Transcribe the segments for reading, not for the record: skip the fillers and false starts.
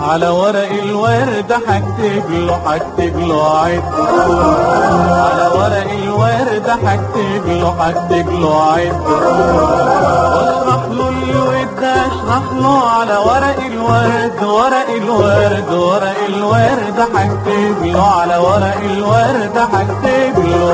على ورق الورد هكتب له عد. على ورق الورد هكتب له عد. واشرح له الود اشرح له على ورق الورد هكتب له على ورق الورد هكتب له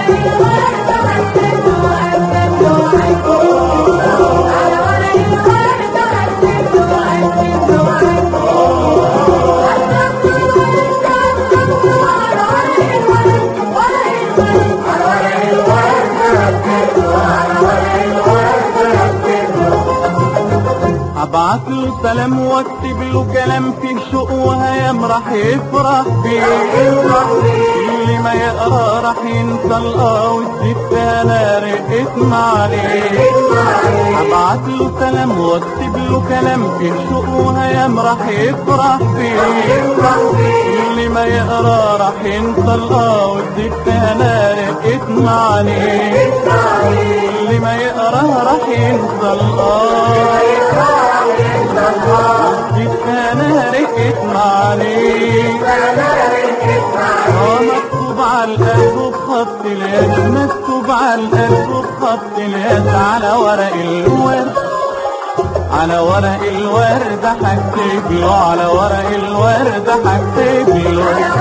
ابعت له سلام واكتب له كلام فيه شوق وهيام راح يفرح بيه. اللي ما يقرا راح ينسى وتزيد فيها رقة معانيه. ابعت له سلام واكتب له كلام فيه شوق وهيام راح يفرح بيه. اللي ما يقرا راح ينسى وتزيد فيها رقة معانيه. اللي ما يقرا راح ينسى انا رقت معانيه. مكتوب على القلب بخط اليد مكتوب على القلب بخط اليد على ورق الورد هكتب له على ورق الورد هكتب له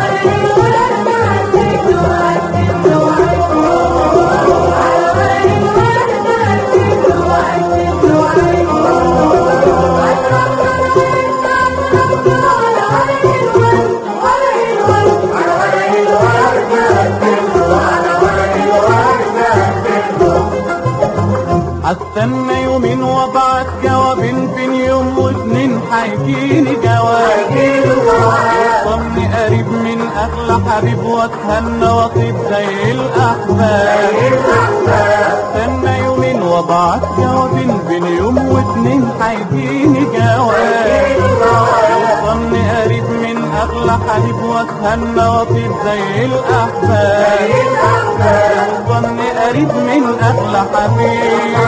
استنى يومين وابعت جوابين بين يوم واتنين هيجيني جواب. وصلني قريب من اغلى حبيب واتهنى واطيب زي الاحباب. استنى يومين وابعت جوابين بين يوم واتنين هيجيني جواب. وصلني قريب من اغلى حبيب واتهنى واطيب زي الاحباب. وصلني قريب من اغلى حبيب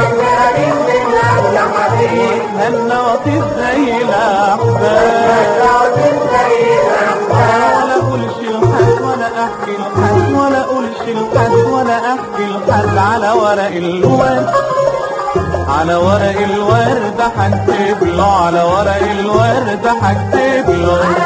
واتهنى واطيب زي الاحباب. ولا اقولش لحد ولا احكي لحد ولا اقولش لحد ولا احكي لحد على ورق الورد هكتب له على ورق الورد هكتب له